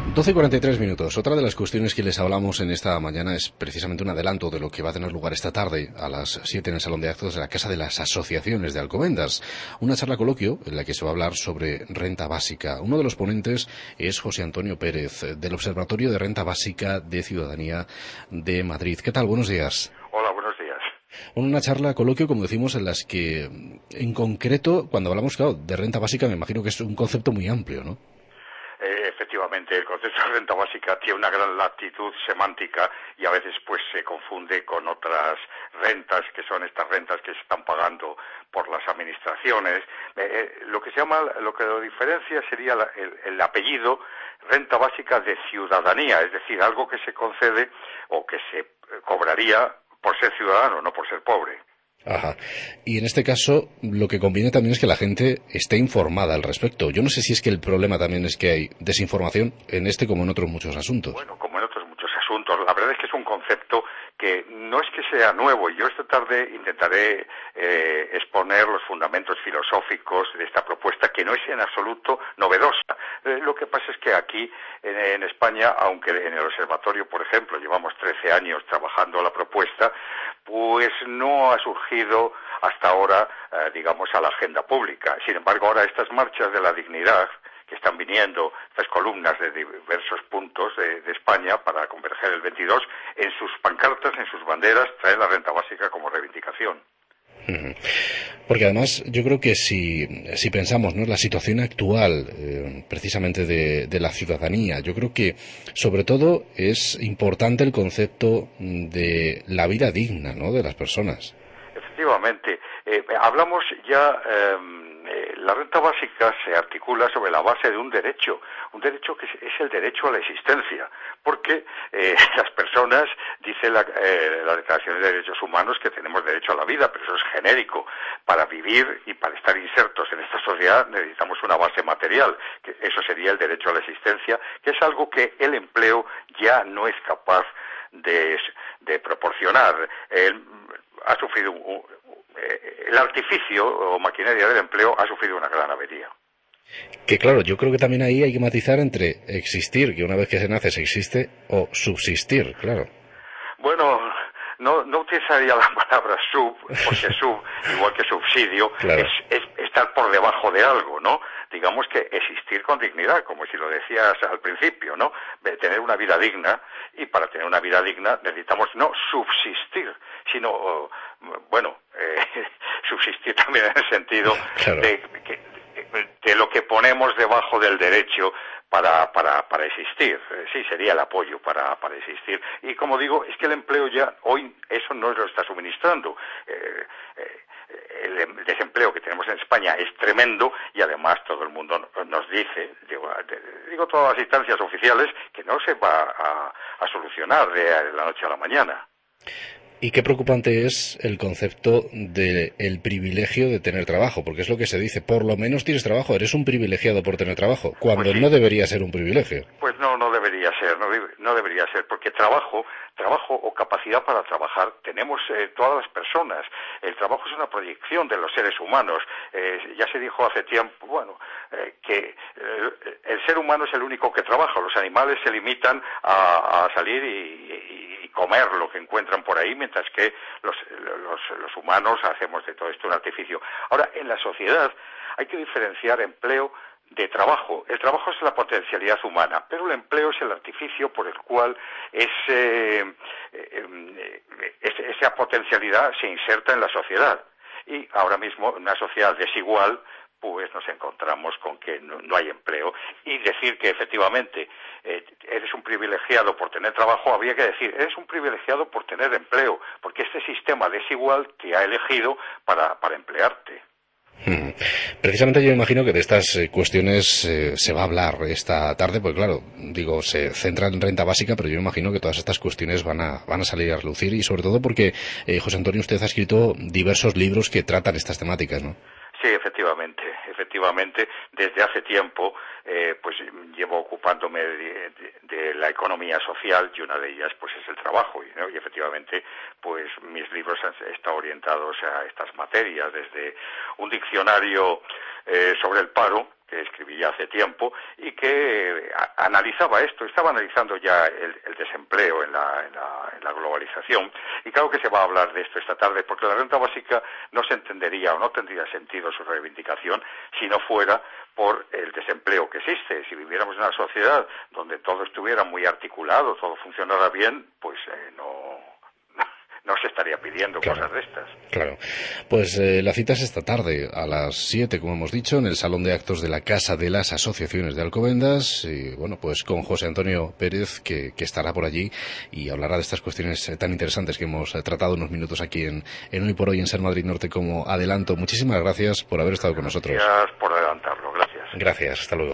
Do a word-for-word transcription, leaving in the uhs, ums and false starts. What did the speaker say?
doce y cuarenta y tres minutos. Otra de las cuestiones que les hablamos en esta mañana es precisamente un adelanto de lo que va a tener lugar esta tarde a las siete en el Salón de Actos de la Casa de las Asociaciones de Alcobendas. Una charla coloquio en la que se va a hablar sobre renta básica. Uno de los ponentes es José Antonio Pérez, del Observatorio de Renta Básica de Ciudadanía de Madrid. ¿Qué tal? Buenos días. Hola, buenos días. Una charla coloquio, como decimos, en las que, en concreto, cuando hablamos, claro, de renta básica, me imagino que es un concepto muy amplio, ¿no? Eh, efectivamente, el concepto de renta básica tiene una gran latitud semántica y a veces pues se confunde con otras rentas, que son estas rentas que se están pagando por las administraciones. Eh, lo que se llama, lo que lo diferencia sería la, el, el apellido renta básica de ciudadanía, es decir, algo que se concede o que se cobraría por ser ciudadano, no por ser pobre. Ajá. Y en este caso, lo que conviene también es que la gente esté informada al respecto. Yo no sé si es que el problema también es que hay desinformación en este como en otros muchos asuntos. Bueno, como en otros muchos asuntos. La verdad es que es un concepto que no es que sea nuevo. Yo esta tarde intentaré eh, exponer los fundamentos filosóficos de esta propuesta, que no es en absoluto novedosa. Eh, lo que pasa es que aquí, en, en España, aunque en el observatorio, por ejemplo, llevamos trece años trabajando la propuesta, pues no ha surgido hasta ahora, eh, digamos, a la agenda pública. Sin embargo, ahora estas marchas de la dignidad que están viniendo, estas columnas de diversos puntos de, de España para converger el veintidós, en sus pancartas, en sus banderas, traen la renta básica como reivindicación. Porque además yo creo que si, si pensamos, ¿no?, en la situación actual eh, precisamente de, de la ciudadanía, yo creo que sobre todo es importante el concepto de la vida digna, ¿no?, de las personas. Efectivamente, eh, hablamos ya, eh, eh, la renta básica se articula sobre la base de un derecho, un derecho que es, es el derecho a la existencia, porque eh, las personas, dice la, eh, la Declaración de Derechos Humanos, que tenemos derecho a la vida, pero eso es genérico. Para vivir y para estar insertos en esta sociedad necesitamos una base material, que eso sería el derecho a la existencia, que es algo que el empleo ya no es capaz de, de proporcionar. El, ha sufrido un, un, el artificio o maquinaria del empleo ha sufrido una gran avería. Que claro, yo creo que también ahí hay que matizar entre existir, que una vez que se nace se existe, o subsistir, claro. Bueno, no, no utilizaría la palabra sub, porque sub, igual que subsidio, claro, es, es estar por debajo de algo, ¿no? Digamos que existir con dignidad, como si lo decías al principio, ¿no? De tener una vida digna, y para tener una vida digna necesitamos no subsistir, sino, bueno, eh, subsistir también en el sentido claro, de, de, de lo que ponemos debajo del derecho para para para existir. Sí, sería el apoyo para para existir. Y como digo, es que el empleo ya hoy eso no lo está suministrando. Eh, eh, el desempleo que tenemos en España es tremendo y además todo el mundo nos dice, digo, digo todas las instancias oficiales, que no se va a, a solucionar de la noche a la mañana. Y qué preocupante es el concepto del privilegio de tener trabajo, porque es lo que se dice, por lo menos tienes trabajo, eres un privilegiado por tener trabajo, cuando pues sí, no debería ser un privilegio. Pues no, no debería ser, no, no debería ser, porque trabajo, trabajo o capacidad para trabajar tenemos eh, todas las personas. El trabajo es una proyección de los seres humanos. Eh, ya se dijo hace tiempo, bueno, eh, que eh, el ser humano es el único que trabaja, los animales se limitan a, a salir y, y comer lo que encuentran por ahí, mientras que los, los, los humanos hacemos de todo esto un artificio. Ahora, en la sociedad hay que diferenciar empleo de trabajo. El trabajo es la potencialidad humana, pero el empleo es el artificio por el cual ese, eh, ese, esa potencialidad se inserta en la sociedad. Y ahora mismo, en una sociedad desigual, pues nos encontramos con que no, no hay empleo. Y decir que efectivamente eh, eres un privilegiado por tener trabajo, habría que decir, eres un privilegiado por tener empleo, porque este sistema desigual te ha elegido para, para emplearte. Hmm. Precisamente yo imagino que de estas eh, cuestiones eh, se va a hablar esta tarde, porque claro, digo, se centra en renta básica, pero yo imagino que todas estas cuestiones van a, van a salir a relucir, y sobre todo porque, eh, José Antonio, usted ha escrito diversos libros que tratan estas temáticas, ¿no? Sí, efectivamente. efectivamente, efectivamente, desde hace tiempo, eh, pues llevo ocupándome de, de, de la economía social y una de ellas, pues es el trabajo, ¿no? Y efectivamente, pues mis libros han estado orientados a estas materias, desde un diccionario eh, sobre el paro, que escribí ya hace tiempo, y que a, analizaba esto, estaba analizando ya el, el desempleo en la, en, la, en la globalización, y claro que se va a hablar de esto esta tarde, porque la renta básica no se entendería o no tendría sentido su reivindicación si no fuera por el desempleo que existe. Si viviéramos en una sociedad donde todo estuviera muy articulado, todo funcionara bien, pues eh, no... no se estaría pidiendo claro, cosas de estas. Claro. Pues eh, la cita es esta tarde, a las siete, como hemos dicho, en el Salón de Actos de la Casa de las Asociaciones de Alcobendas, y bueno, pues con José Antonio Pérez, que, que estará por allí y hablará de estas cuestiones eh, tan interesantes que hemos eh, tratado unos minutos aquí en, en Hoy por Hoy en Ser Madrid Norte como adelanto. Muchísimas gracias por haber estado con nosotros. Gracias por adelantarlo, gracias. Gracias, hasta luego.